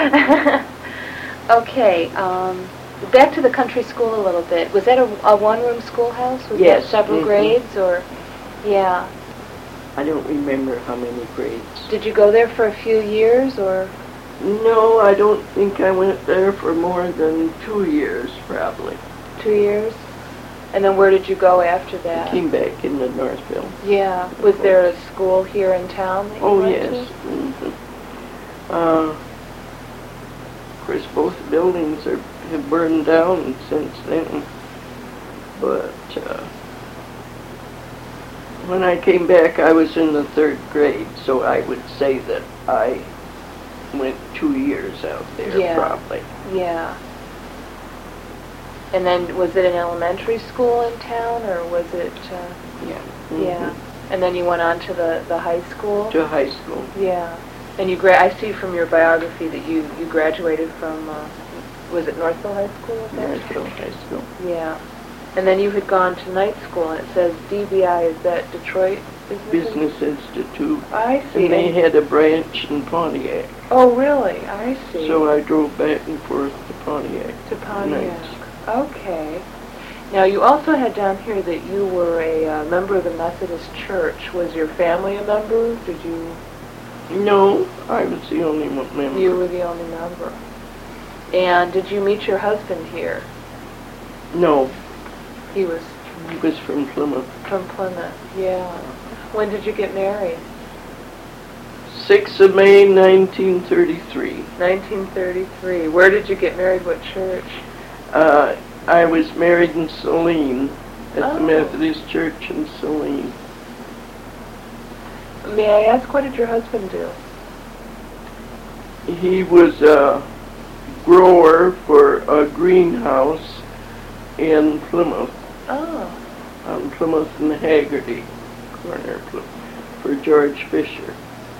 Okay, back to the country school a little bit. Was that a one-room schoolhouse? Was Yes. that several grades, or? Yeah. I don't remember how many grades. Did you go there for a few years, or? No, I don't think I went there for more than 2 years, probably. 2 years? And then where did you go after I that? came back into Northville. Yeah. Was there a school here in town that you went yes. to? Of course, both buildings have burned down since then. But when I came back, I was in the 3rd grade, so I would say that I went 2 years out there, probably. Yeah. And then, was it an elementary school in town, or was it? Yeah. Yeah. And then you went on to the high school. To high school. Yeah. And I see from your biography that you graduated from. Was it Northville High School? Northville High School. Yeah. And then you had gone to night school, and it says DBI. Is that Detroit Business Institute. I see. And they had a branch in Pontiac. Oh, really? I see. So I drove back and forth to Pontiac. To Pontiac. Nights. Okay. Now, you also had down here that you were a member of the Methodist Church. Was your family a member? Did you? No, I was the only member. You were the only member. And did you meet your husband here? No. He was from Plymouth. from Plymouth, yeah. When did you get married? 6th of May, 1933. 1933. Where did you get married? What church? I was married in Saline, at Oh. the Methodist Church in Saline. May I ask, what did your husband do? He was a grower for a greenhouse in Plymouth, Oh. on Plymouth and Haggerty, corner of Plymouth, for George Fisher.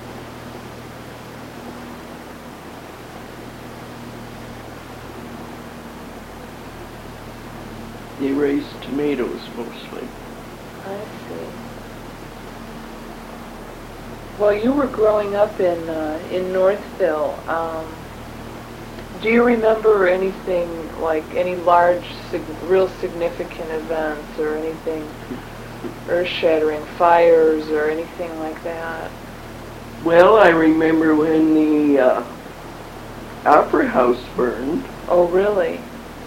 They raised tomatoes mostly. I see. Well, you were growing up in Northville. Do you remember anything like any large, real significant events, or anything earth-shattering, fires, or anything like that? Well, I remember when the Opera House burned. Oh, really?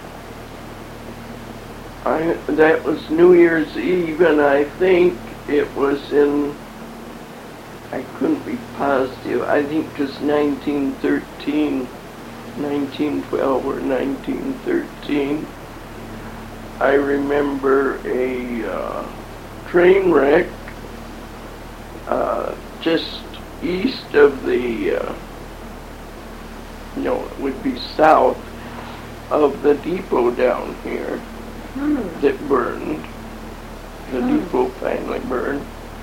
That was New Year's Eve, and I think it was in, I couldn't be positive, I think it was 1913, 1912 or 1913. I remember a train wreck just east of the, no, it would be south of the depot down here. That burned. The depot finally burned.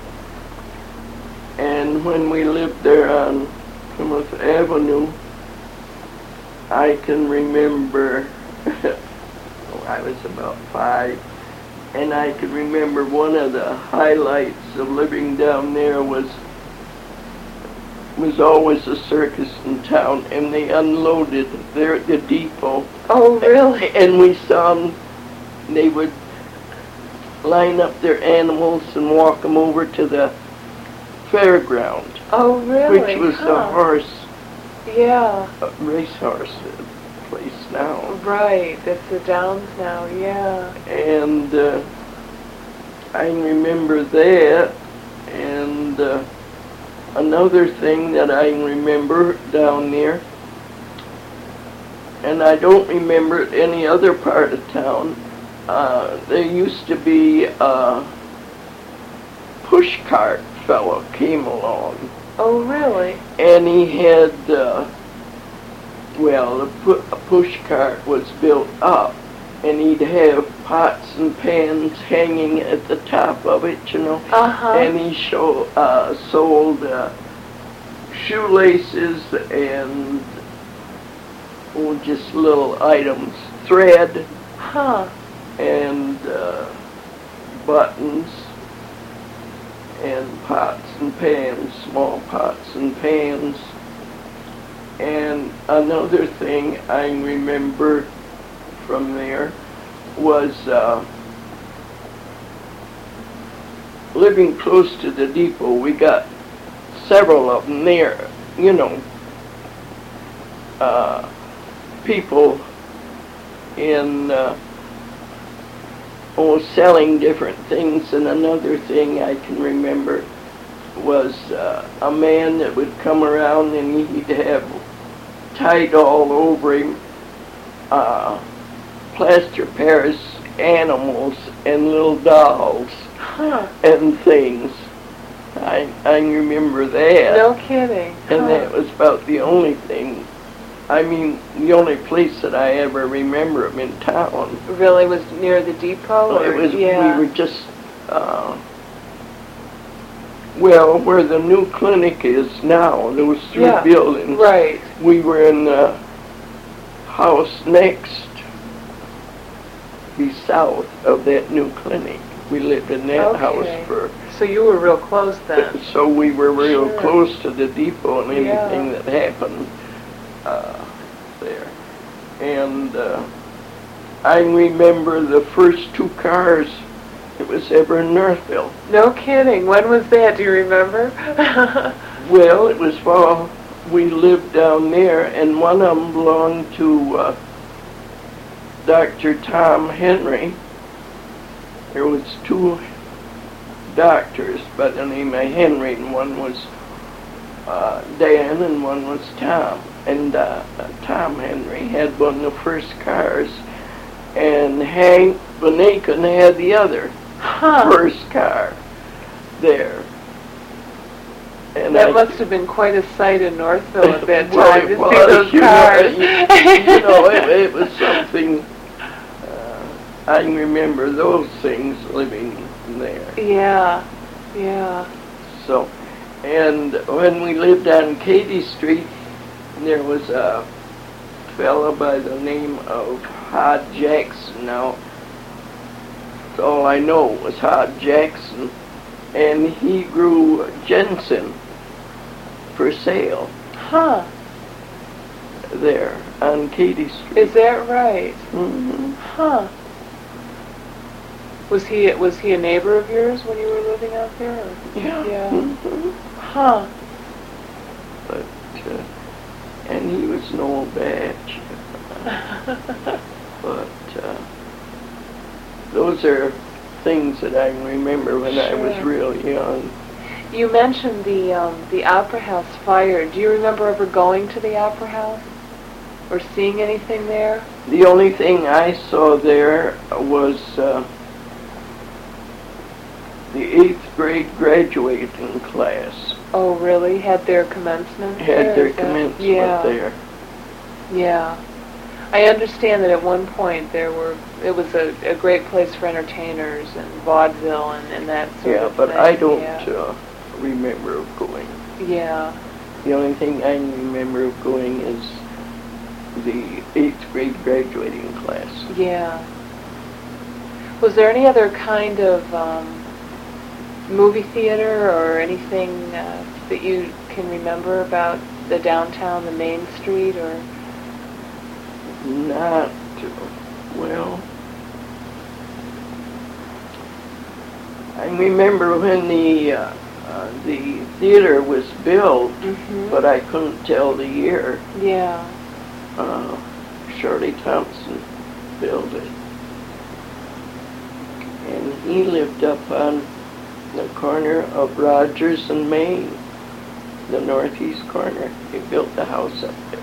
And when we lived there on Plymouth Avenue, I can remember, I was about 5, and I can remember one of the highlights of living down there was always a circus in town, and they unloaded there at the depot. Oh, really? And we saw them. They would line up their animals and walk them over to the fairground. Oh, really? Which was the horse, Yeah. racehorse place now. Right. That's the Downs now. Yeah. And I remember that. And another thing that I remember down there, and I don't remember it any other part of town, there used to be a push cart fellow came along. Oh, really? And he had, well, a push cart was built up, and he'd have pots and pans hanging at the top of it, you know. Uh-huh. And he sold shoelaces and just little items, thread. Huh. And buttons and pots and pans, small pots and pans. And another thing I remember from there was living close to the depot. We got several of them there, you know, people in selling different things. And another thing I can remember was a man that would come around and he'd have tied all over him plaster Paris animals and little dolls and things. I remember that. No kidding. And that was about the only thing. I mean, the only place that I ever remember him in town. Really was near the depot? It was, yeah. we were just, well, where the new clinic is now, those three buildings. Right. We were in the house next, be south of that new clinic. We lived in that house for... So you were real close then? So we were real close to the depot and anything that happened there. And I remember the first 2 cars it was ever in Northville. No kidding. When was that? Do you remember? Well, it was while we lived down there, and one of them belonged to Dr. Tom Henry. There was 2 doctors by the name of Henry, and one was Dan and one was Tom. And Tom Henry had one of the first cars, and Hank Benakin had the other first car there. And that must have been quite a sight in Northville at that well, time to see those you cars. Know, it was something. I remember those things living there. Yeah, yeah. So, and when we lived on Katy Street, there was a fella by the name of Hod Jackson. Now, that's all I know was Hod Jackson, and he grew ginseng for sale. There on Katy Street. Is that right? Mm-hmm. Was he a neighbor of yours when you were living out there? Or? Yeah. Mm-hmm. But and he was no batch. But those are things that I remember when I was real young. You mentioned the Opera House fire. Do you remember ever going to the Opera House or seeing anything there? The only thing I saw there was the 8th grade graduating class. Oh, really? Had their commencement there? Had their commencement there. Yeah. I understand that at one point it was a great place for entertainers and vaudeville and that sort of thing. But I don't remember of going. Yeah. The only thing I remember of going is the 8th grade graduating class. Yeah. Was there any other kind of movie theater or anything that you can remember about the downtown, the Main Street, or? Not, well, I remember when the theater was built, but I couldn't tell the year. Yeah. Shirley Thompson built it. And he lived up on the corner of Rogers and Main, the northeast corner. He built the house up there.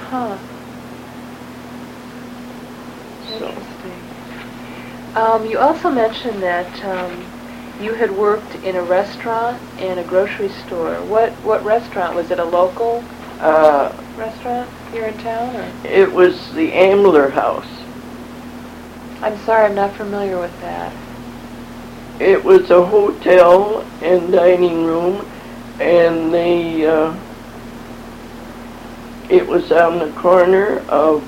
Interesting. You also mentioned that you had worked in a restaurant and a grocery store. What restaurant? Was it a local restaurant here in town? Or? It was the Ambler House. I'm sorry, I'm not familiar with that. It was a hotel and dining room, and it was on the corner of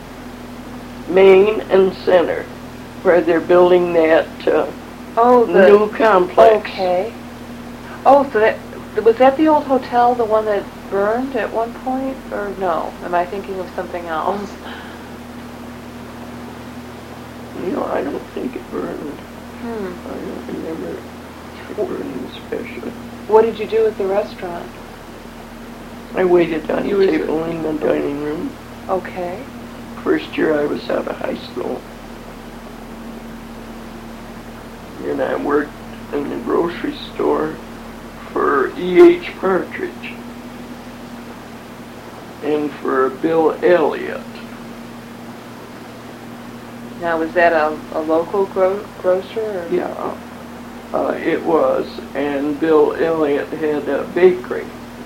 Main and Center, where they're building that new complex. Okay. Oh, so was that the old hotel, the one that burned at one point, or no? Am I thinking of something else? I don't think it burned. Hmm. I don't remember it burning especially. What did you do at the restaurant? I waited on You the was- table in the dining room. Okay. First year I was out of high school. And I worked in the grocery store for E.H. Partridge and for Bill Elliott. Now, was that a local grocer? Or? Yeah, it was. And Bill Elliott had a bakery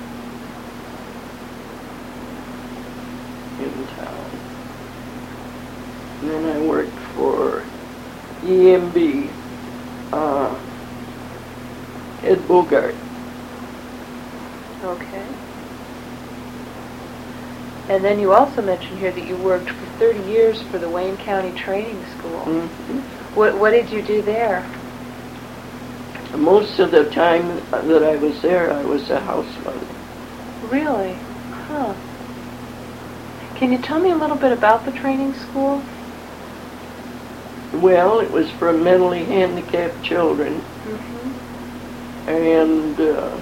in town. And then I worked for EMB, Ed Bogart. Okay. And then you also mentioned here that you worked for 30 years for the Wayne County Training School. Mm-hmm. What did you do there? Most of the time that I was there, I was a house mother. Really? Huh. Can you tell me a little bit about the training school? Well, it was for mentally handicapped children, Mm-hmm. and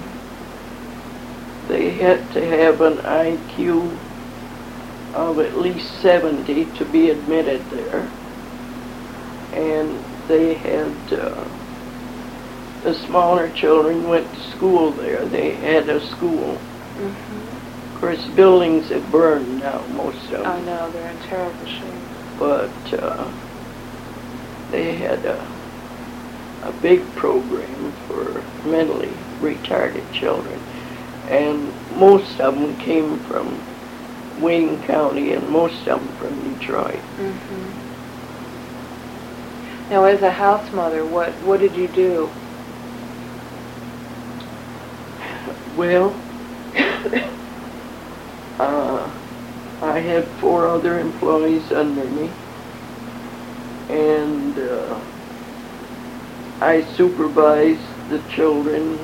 they had to have an IQ of at least 70 to be admitted there. And they had, the smaller children went to school there. They had a school. Mm-hmm. Of course, buildings have burned now, most of them. I know, they're in terrible shape. But they had a big program for mentally retarded children. And most of them came from Wayne County and most of them from Detroit. Mm-hmm. Now, as a house mother, what did you do? Well, I had 4 other employees under me, and I supervised the children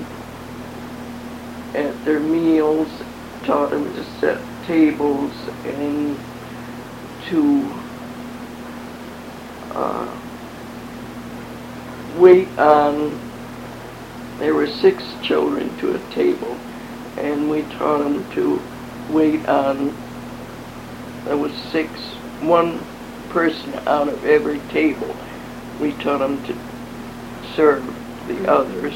at their meals, taught them to set tables and to wait on. There were 6 children to a table, and we taught them to wait on. There was 1 person out of every table. We taught them to serve the others.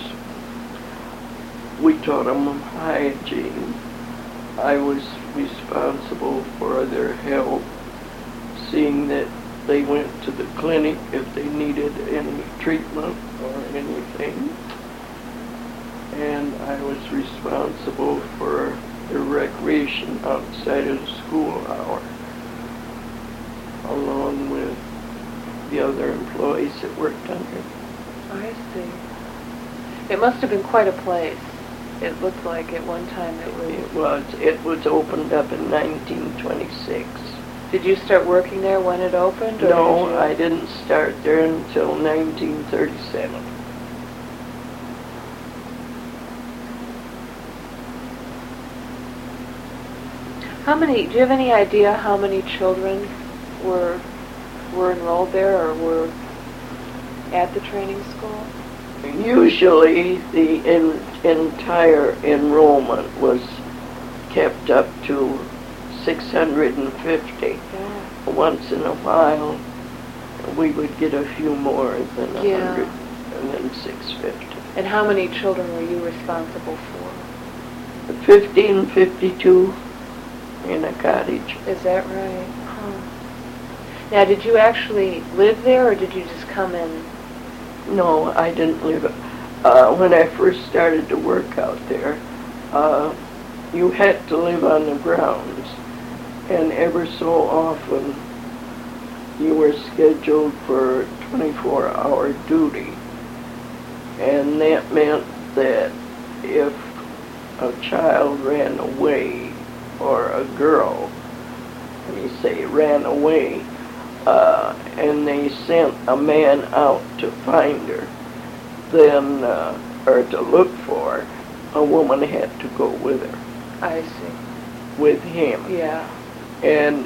We taught them hygiene. I was responsible for their health, seeing that they went to the clinic if they needed any treatment or anything. And I was responsible for their recreation outside of the school hour, along with the other employees that worked under me. I see. It must have been quite a place. It looked like at one time it was. It was opened up in 1926. Did you start working there when it opened? Or No, did you... I didn't start there until 1937. Do you have any idea how many children were enrolled there or were at the training school? Usually the entire enrollment was kept up to 650. Yeah. Once in a while we would get a few more than 100, Yeah. and then 650. And how many children were you responsible for? 1552 in a cottage. Is that right? Huh. Now, did you actually live there, or did you just come in? No, I didn't live. When I first started to work out there, you had to live on the grounds, and ever so often you were scheduled for 24-hour duty, and that meant that if a child ran away, or a girl, let me say, ran away, and they sent a man out to find her, then, or to look for her, a woman had to go with her. I see. with him. Yeah. And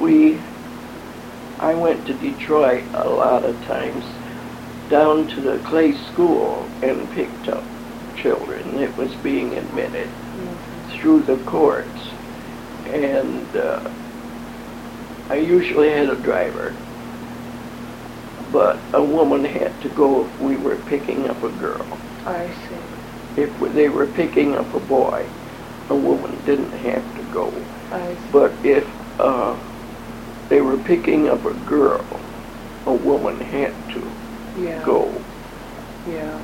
I went to Detroit a lot of times, down to the Clay School, and picked up children that was being admitted through the courts. And I usually had a driver, but a woman had to go if we were picking up a girl. I see. If they were picking up a boy, a woman didn't have to go. I see. But if they were picking up a girl, a woman had to go. Yeah.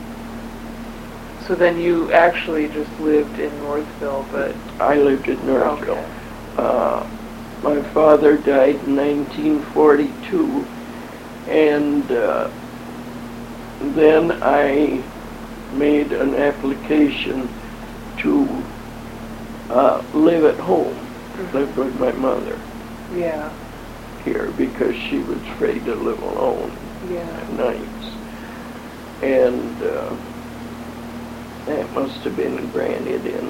So then you actually just lived in Northville, but... I lived in Northville. Okay. My father died in 1942, and then I made an application to live at home, live with my mother. Yeah. Here, because she was afraid to live alone at nights. And that must have been granted in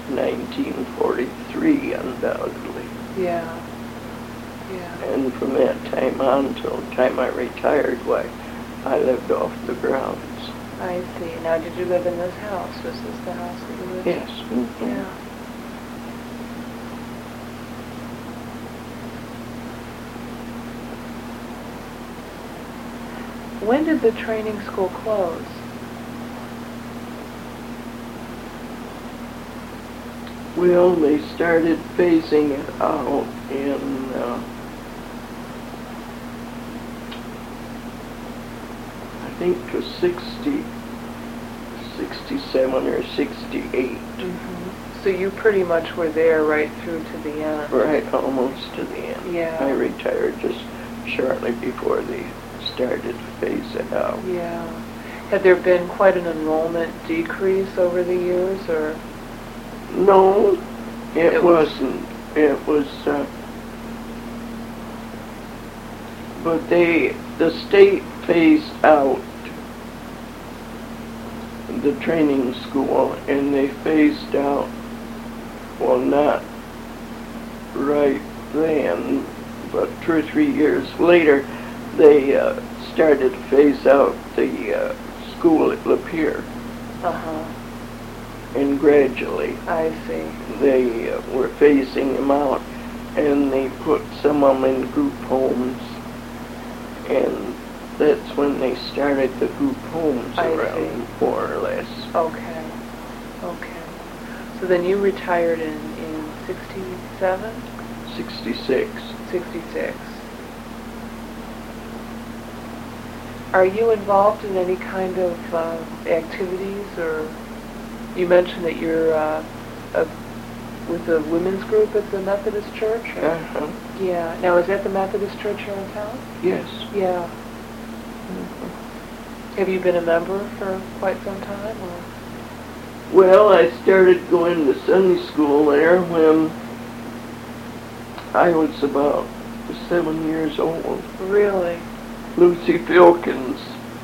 1943, undoubtedly. Yeah. Yeah. And from that time on till the time I retired, why, I lived off the grounds. I see. Now, did you live in this house? Was this the house that you lived in? Yes. Mm-hmm. Yeah. When did the training school close? Well, they started phasing it out in I think it was 67 or 68. So you pretty much were there right through to the end. Right, almost to the end. Yeah. I retired just shortly before they started to phase it out. Yeah. Had there been quite an enrollment decrease over the years, or? No, it wasn't. It was, but the state phased out the training school, and they phased out, well, not right then, but 2 or 3 years later, they started to phase out the school at Lapeer. And gradually, I see. they were phasing them out, and they put some of them in group homes, and that's when they started the group homes around, more or less. Okay. Okay. So then you retired in 67? 66. 66. Are you involved in any kind of activities, or you mentioned that you're with a women's group at the Methodist Church? Or? Yeah. Now, is that the Methodist Church here in town? Yes. Yeah. Have you been a member for quite some time, or? Well, I started going to Sunday school there when I was about 7 years old. Really? Lucy Filkins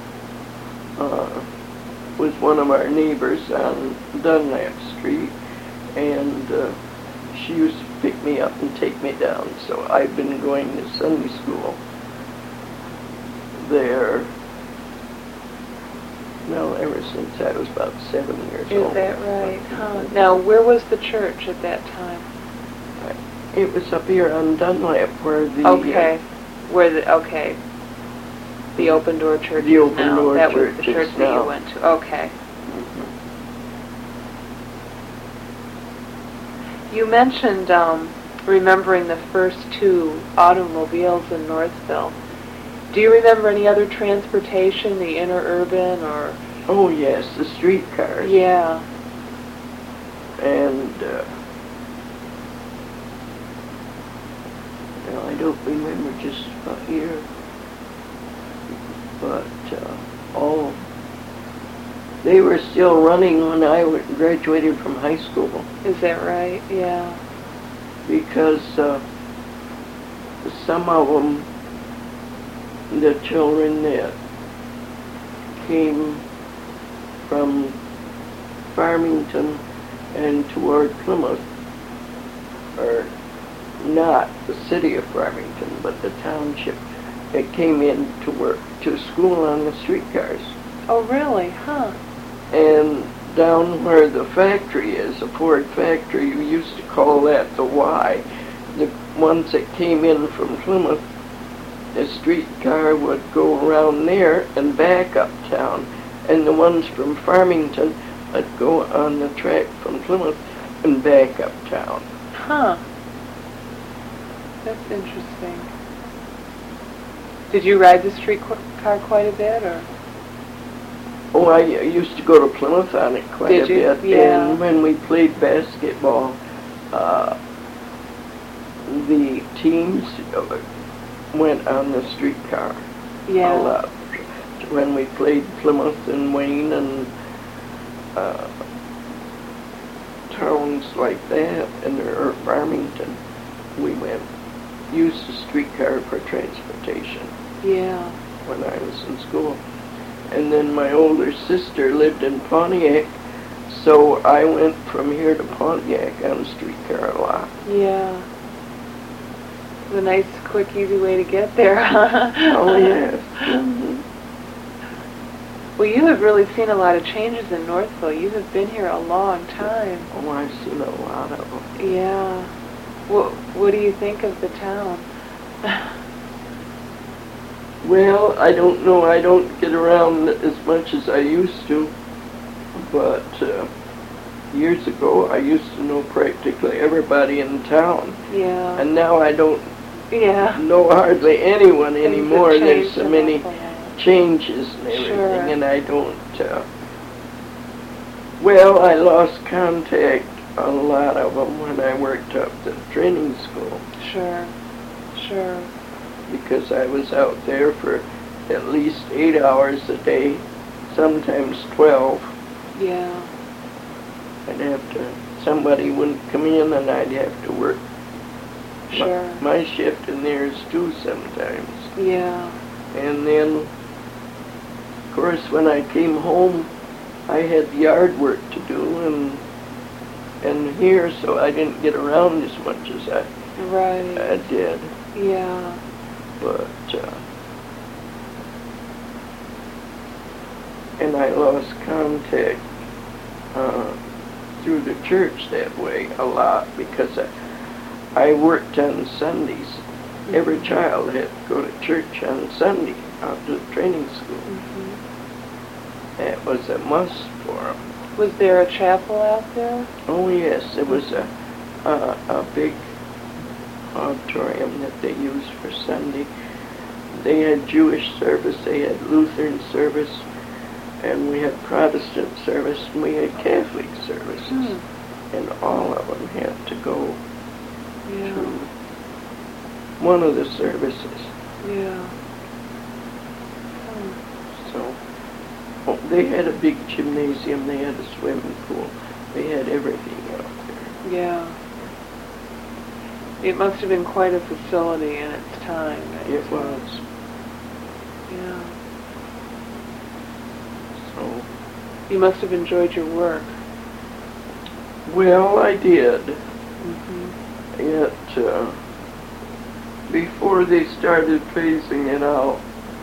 was one of our neighbors on Dunlap Street, and she used to pick me up and take me down, so I've been going to Sunday school there, well, ever since I was about 7 years old. Is that right? Huh. Now, where was the church at that time? It was up here on Dunlap where the... Okay. The Open Door Church the Open now. Door That Church was the church that you went to. Okay. You mentioned remembering the first 2 automobiles in Northville. Do you remember any other transportation, the interurban or... Oh, yes, the streetcars. Yeah. And, well, I don't remember just what year, but, they were still running when I graduated from high school. Is that right? Yeah. Because, some of them, the children that came from Farmington and toward Plymouth, or not the city of Farmington, but the township, it came in to work, to school on the streetcars. Oh, really? Huh. And down where the factory is, the Ford factory, we used to call that the Y. The ones that came in from Plymouth, the streetcar would go around there and back uptown. And the ones from Farmington would go on the track from Plymouth and back uptown. Huh. That's interesting. Did you ride the streetcar quite a bit, or? Oh, I used to go to Plymouth on it quite a bit. Yeah. And when we played basketball, the teams went on the streetcar Yeah. a lot. When we played Plymouth and Wayne and towns like that, and or Farmington, we used the streetcar for transportation Yeah. when I was in school. And then my older sister lived in Pontiac, so I went from here to Pontiac on a streetcar a lot. Yeah. It's a nice, quick, easy way to get there. Oh, yes. Mm-hmm. Well, you have really seen a lot of changes in Northville. You have been here a long time. Oh, I've seen a lot of them. Yeah. What do you think of the town? Well, I don't know. I don't get around as much as I used to. But years ago, I used to know practically everybody in town. Yeah. And now I don't Yeah. know hardly anyone Things have anymore. There's changed so an many awful lot. changes and everything, Sure. and I don't. Well, I lost contact a lot of them when I worked up the training school, Sure. Sure. because I was out there for at least 8 hours a day, sometimes 12. Yeah. I'd have to, somebody wouldn't come in and I'd have to work Sure. my shift and theirs too sometimes. Yeah. And then, of course, when I came home, I had yard work to do and here, so I didn't get around as much as I Right. did. Yeah. But, and I lost contact through the church that way a lot because I worked on Sundays. Every child had to go to church on Sunday after the training school. Mm-hmm. That was a must for them. Was there a chapel out there? Oh yes, it was a big auditorium that they used for Sunday. They had Jewish service, they had Lutheran service, and we had Protestant service, and we had Catholic services. And all of them had to go Yeah. to one of the services. Yeah. So, they had a big gymnasium, they had a swimming pool, they had everything out there. Yeah. It must have been quite a facility in its time. It was. Yeah. So, You must have enjoyed your work. well, I did. Mm-hmm. It, before they started phasing it out,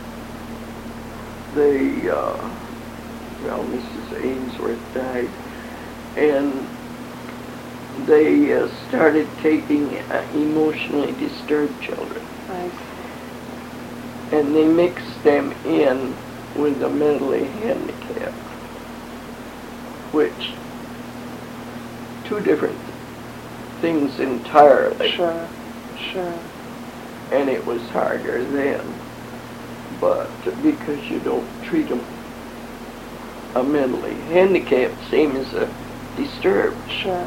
they, well, Mrs. Ainsworth died, and they started taking emotionally disturbed children, I and they mixed them in with the mentally handicapped, which, two different things entirely. Sure. Sure. And it was harder then, but because you don't treat them a mentally handicapped same as a disturbed, Sure.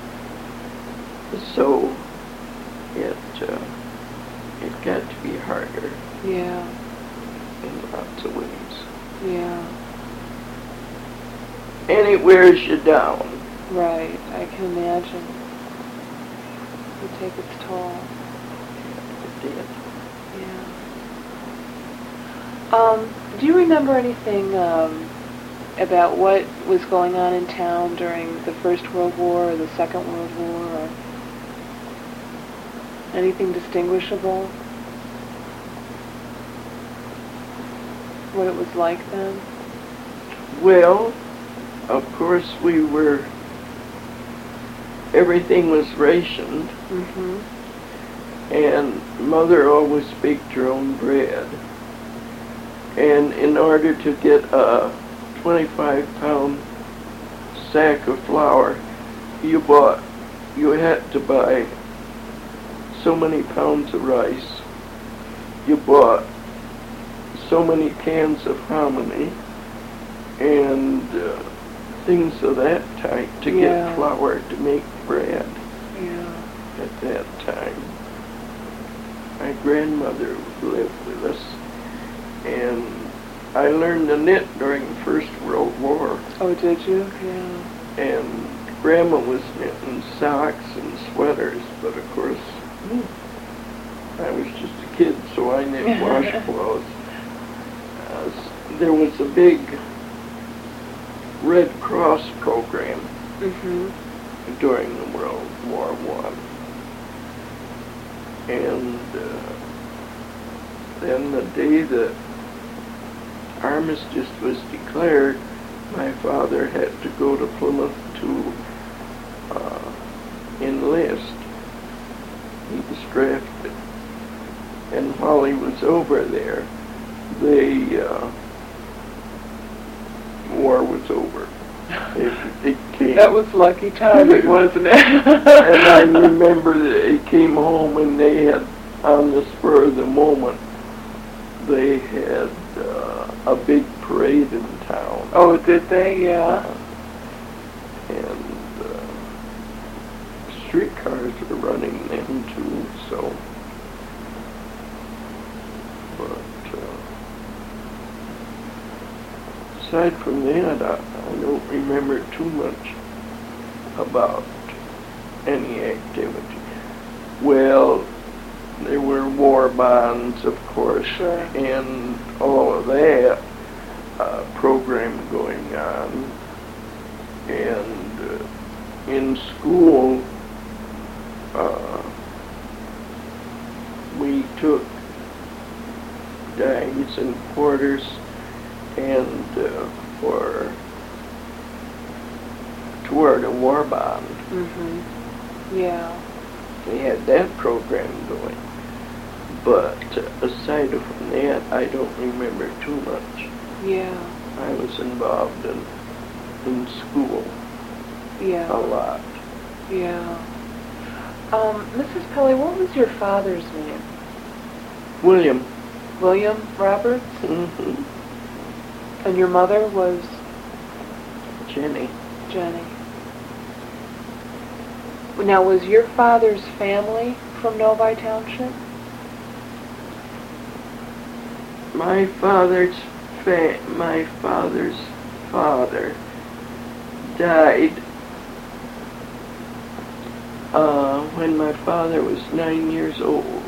so it got to be harder Yeah. in lots of ways, Yeah. and it wears you down. Right. I can imagine. It take its toll. It did. Yeah. Do you remember anything about what was going on in town during the First World War or the Second World War, or anything distinguishable? What it was like then? Well, of course everything was rationed, Mm-hmm. and Mother always baked her own bread. And in order to get a 25-pound sack of flour, you had to buy so many pounds of rice. You bought so many cans of hominy and things of that type to Yeah. get flour to make bread Yeah. at that time. My grandmother lived with us, and I learned to knit during the First World War, Oh, did you? Yeah. and Grandma was knitting socks and sweaters, but of course, I was just a kid, so I knit washcloths. There was a big Red Cross program Mm-hmm. during the World War I. And then the day that armistice was declared, my father had to go to Plymouth to enlist. He was drafted. And while he was over there, the war was over. It came. That was lucky timing, wasn't it? And I remember that he came home and they had, on the spur of the moment, they had a big parade in town. Oh, did they? Yeah. And streetcars were running then too, so. But aside from that, I don't remember too much about any activity. Well, there were war bonds, of course, Sure. and all of that program going on. And in school, we took dimes and quarters, and toward a war bond. Mm-hmm. Yeah. We had that program going. But aside from that, I don't remember too much. Yeah. I was involved in school Yeah. a lot. Yeah. Mrs. Pelly, what was your father's name? William. William Roberts? Mm-hmm. And your mother was Jenny. Jenny. Now, was your father's family from Novi Township? My father's father died when my father was 9 years old.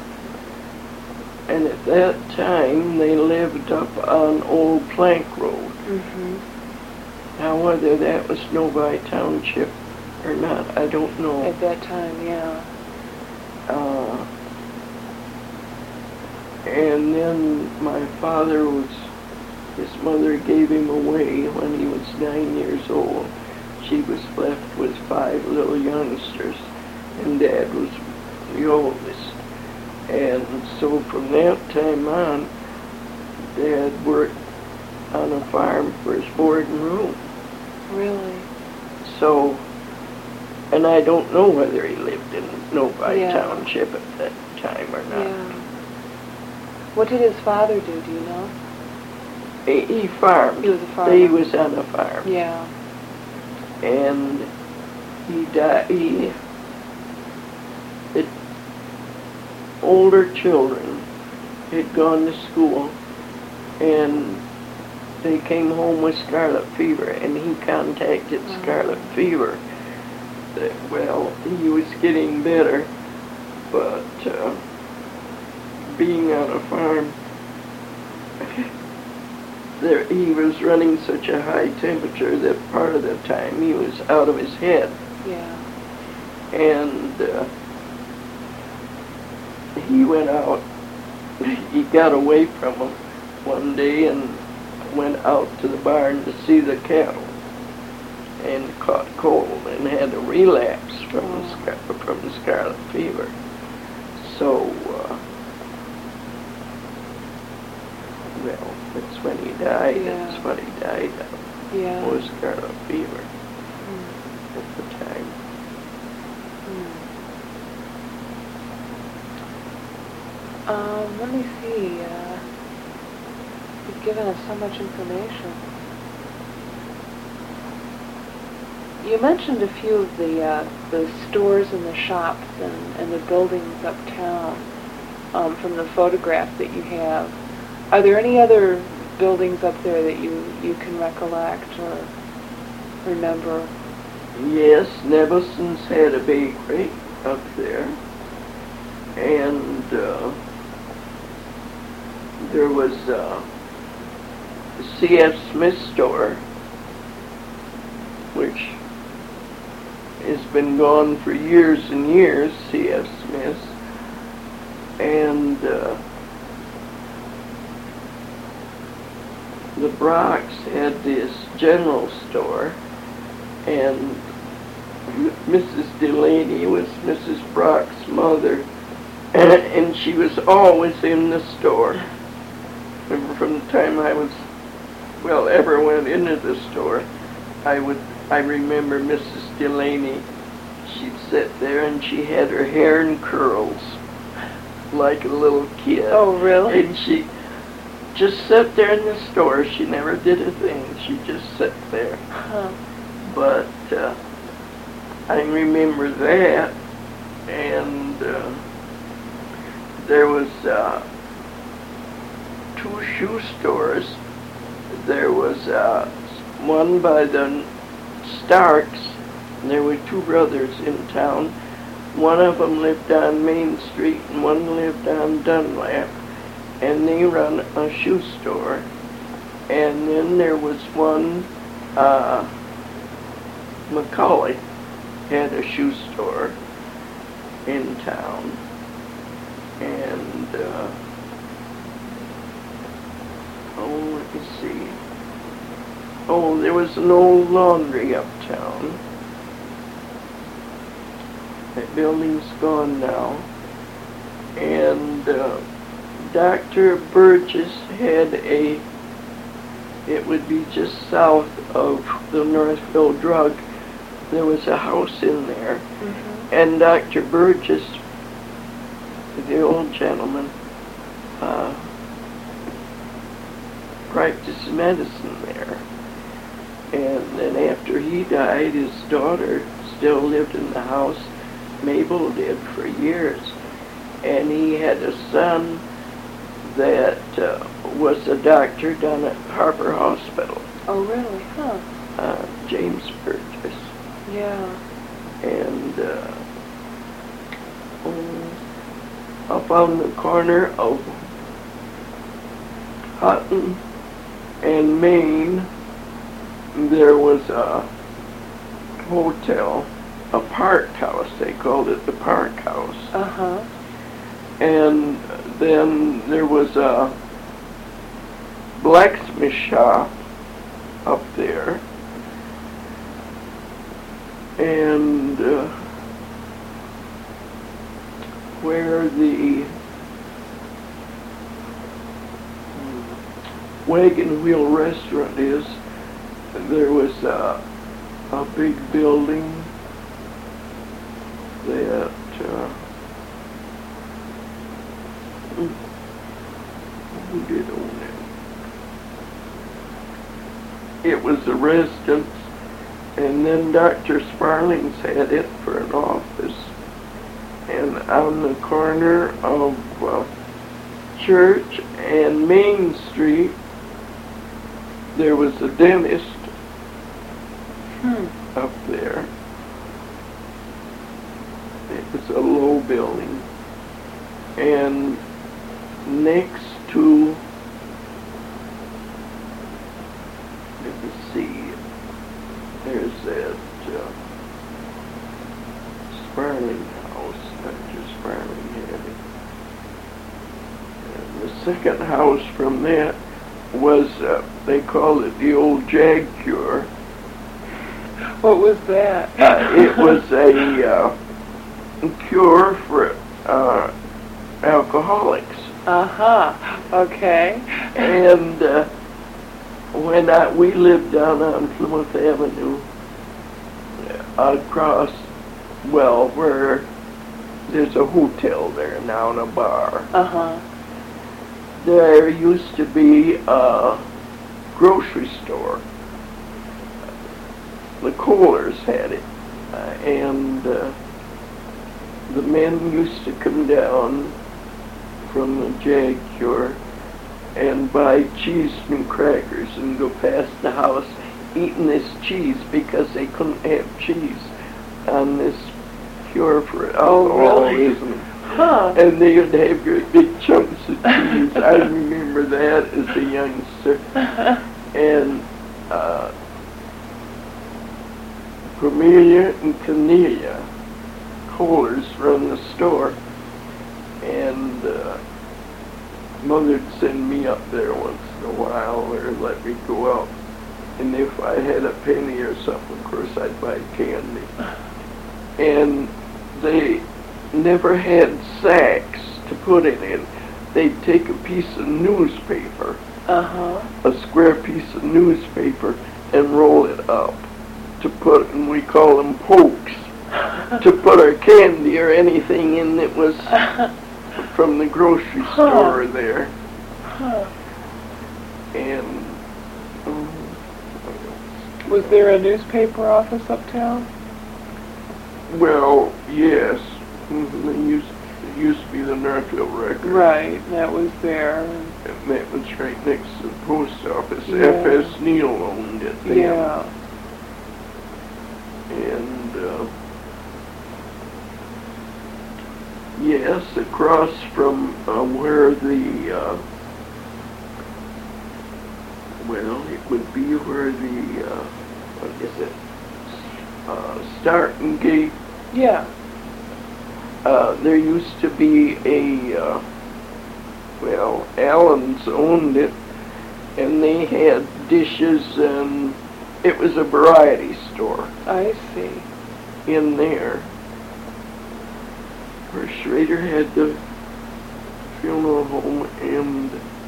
And at that time, they lived up on Old Plank Road. Mm-hmm. Now, whether that was Novi Township or not, I don't know. At that time, yeah. And then my father his mother gave him away when he was 9 years old. She was left with 5 little youngsters, and Dad was the oldest. And so from that time on, Dad worked on a farm for his board and room. Really? So, and I don't know whether he lived in Novi Yeah. Township at that time or not. Yeah. What did his father do you know? He farmed. He was a farmer. He was on a farm. Yeah. And he died. Older children had gone to school, and they came home with scarlet fever, and he contacted scarlet fever. That, well, he was getting better, but being on a farm, he was running such a high temperature that part of the time he was out of his head. Yeah. And he went out, he got away from him one day and went out to the barn to see the cattle and caught cold and had a relapse from the scarlet fever. So, well, that's when he died. Yeah. That's what he died of. Yeah. Was scarlet fever Mm. at the time. Let me see. You've given us so much information. You mentioned a few of the stores and the shops and the buildings uptown from the photograph that you have. Are there any other buildings up there that you can recollect or remember? Yes, Nevelson's had a bakery up there, and there was C.F. Smith store, which has been gone for years and years, C.F. Smith's, and the Brocks had this general store, and Mrs. Delaney was Mrs. Brock's mother, and she was always in the store. From the time I was, well, ever went into the store, I remember Mrs. Delaney. She'd sit there and she had her hair in curls like a little kid. Oh, really? And she just sat there in the store. She never did a thing. She just sat there. Huh. But I remember that, and there was 2 shoe stores. There was one by the Starks, and there were 2 brothers in town. One of them lived on Main Street and one lived on Dunlap, and they run a shoe store. And then there was one, Macaulay had a shoe store in town, and let me see. Oh, there was an old laundry uptown. That building's gone now. And Dr. Burgess had it would be just south of the Northville Drug. There was a house in there. Mm-hmm. And Dr. Burgess, the old gentleman, practiced medicine there. And then after he died, his daughter still lived in the house. Mabel did for years. And he had a son that was a doctor down at Harper Hospital. Oh, really? Huh. James Burgess. Yeah. And up on the corner of Hutton and Main, there was a hotel, a park house. They called it the Park House. Uh-huh. And then there was a blacksmith shop up there. And where the Wagon Wheel Restaurant is, there was a big building that who did own it? It was a residence, and then Dr. Sparling's had it for an office. And on the corner of Church and Main Street, there was a dentist up there. It was a low building. And next to second house from that was, they called it the old Jag Cure. What was that? It was a cure for alcoholics. Okay. And when we lived down on Plymouth Avenue, across, well, where there's a hotel there now and a bar. There used to be a grocery store. The Kohlers had it, and the men used to come down from the Jag Cure and buy cheese and crackers and go past the house eating this cheese because they couldn't have cheese on this cure for alcoholism. And they would have great big chunks of cheese. I remember that as a youngster. And Cornelia and Cornelia Kohlers run the store, and Mother'd send me up there once in a while or let me go out. And if I had a penny or something, of course, I'd buy candy. And they never had sacks to put it in. They'd take a piece of newspaper, a square piece of newspaper, and roll it up to put, and we call them pokes, to put our candy or anything in that was from the grocery store there. And was there a newspaper office uptown? Well, yes. It used to be the Northville Record. Right, that was there. And that was right next to the post office. Yeah. F.S. Neal owned it then. Yeah. And, yes, across from where the, well, it would be where the, what is it, Starting Gate. Yeah. There used to be a, well, Allen's owned it, and they had dishes, and it was a variety store. I see. In there, where Schrader had the funeral home and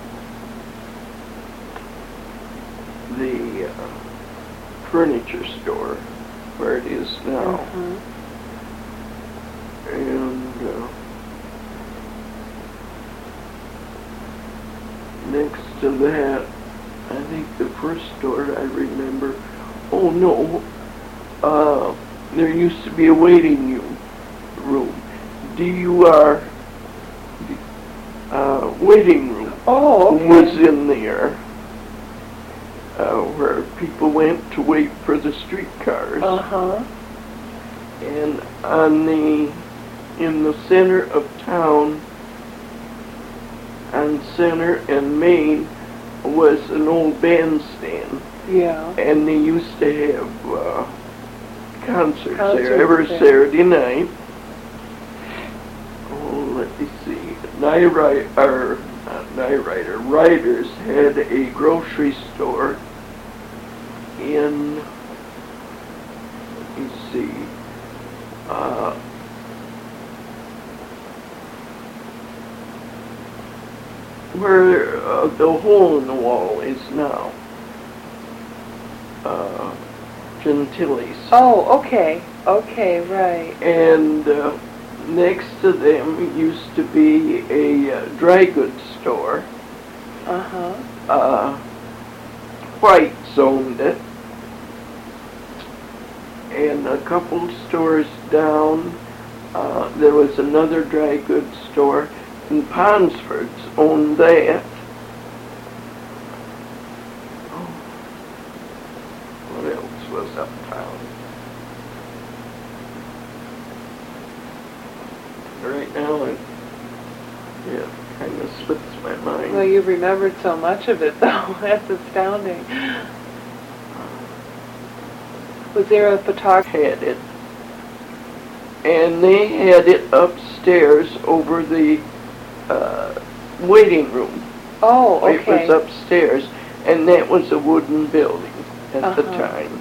the furniture store, where it is now. And next to that, I think the first store I remember, oh no, there used to be a waiting room, D-U-R, waiting room. Oh, okay. Was in there, where people went to wait for the streetcars. And in the center of town, on Center and Main, was an old bandstand. Yeah. And they used to have concerts there every Saturday night. Oh, let me see. Writers had a grocery store in, let me see, where the hole in the wall is now. Gentili's. Oh, okay. Okay, right. And next to them used to be a dry goods store. White's owned it. And a couple stores down, there was another dry goods store, and Ponsford's owned that. What else was uptown? Right now, it kind of slips my mind. Well, you remembered so much of it, though. That's astounding. Was there a photographer? Had it. And they had it upstairs over the waiting room. Oh, It okay. was upstairs, and that was a wooden building at the Uh-huh. time.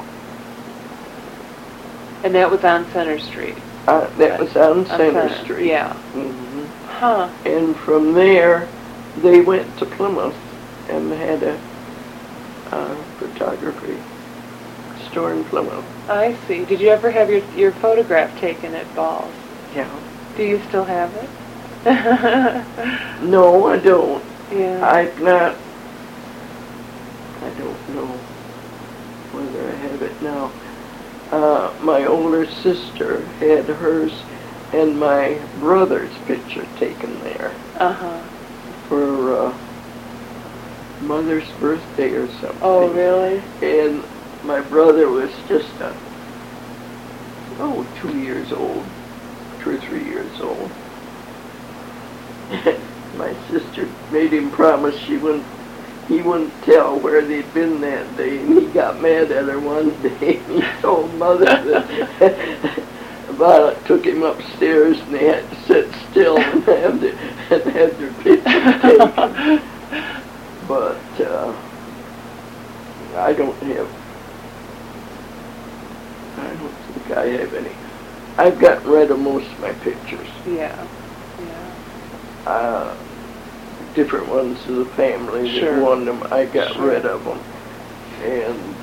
And that was on Center Street. That was on On Center Street. Yeah. hmm Huh. And from there, they went to Plymouth and had a photography store in Plymouth. I see. Did you ever have your photograph taken at balls? Yeah. Do you still have it? No, I don't. Yeah. I don't know whether I have it now. My older sister had hers and my brother's picture taken there Uh-huh. for Mother's birthday or something. Oh, really? And my brother was just 2 years old, 2 or 3 years old. My sister made him promise he wouldn't tell where they'd been that day, and he got mad at her one day. He told Mother that about it, took him upstairs, and they had to sit still and have their picture taken. But I don't think I have any. I've gotten rid of most of my pictures. Yeah. Yeah. Different ones of the family Sure. that wanted them, I got Sure. rid of them. And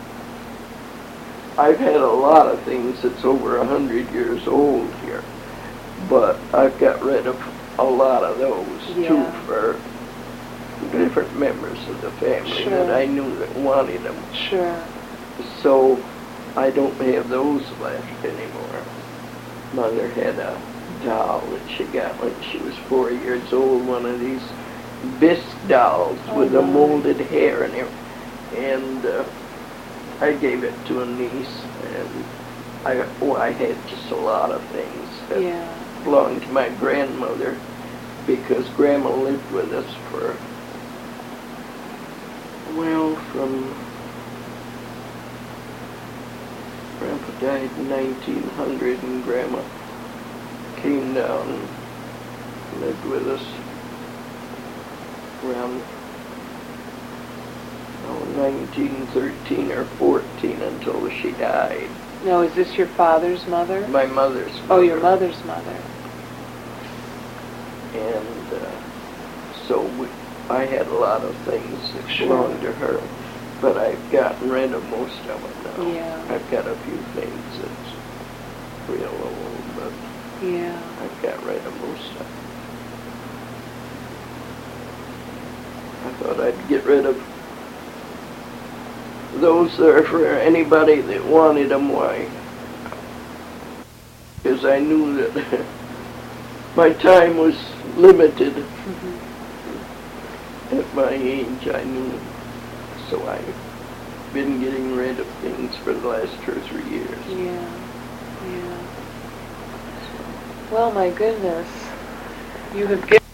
I've had a lot of things that's over 100 years old here, but I've got rid of a lot of those too Yeah. for different members of the family Sure. that I knew that wanted them. Sure. So I don't have those left anymore. Mother had a doll that she got when she was 4 years old, one of these bisque dolls with a my. molded hair in it. And I gave it to a niece, and I had just a lot of things that Yeah. belonged to my grandmother, because Grandma lived with us for, from Grandpa died in 1900, and Grandma came down and lived with us around 1913 or 14 until she died. Now, is this your father's mother? My mother's mother. Oh, your mother's mother. And so I had a lot of things that Sure. belonged to her, but I've gotten rid of most of them now. Yeah. I've got a few things that's real old, but Yeah. I've got rid of most of them. I thought I'd get rid of those that are for anybody that wanted them. Why? Because I knew that my time was limited. Mm-hmm. At my age, I knew. So I've been getting rid of things for the last 2 or 3 years. Yeah. Yeah. Well, my goodness. You have given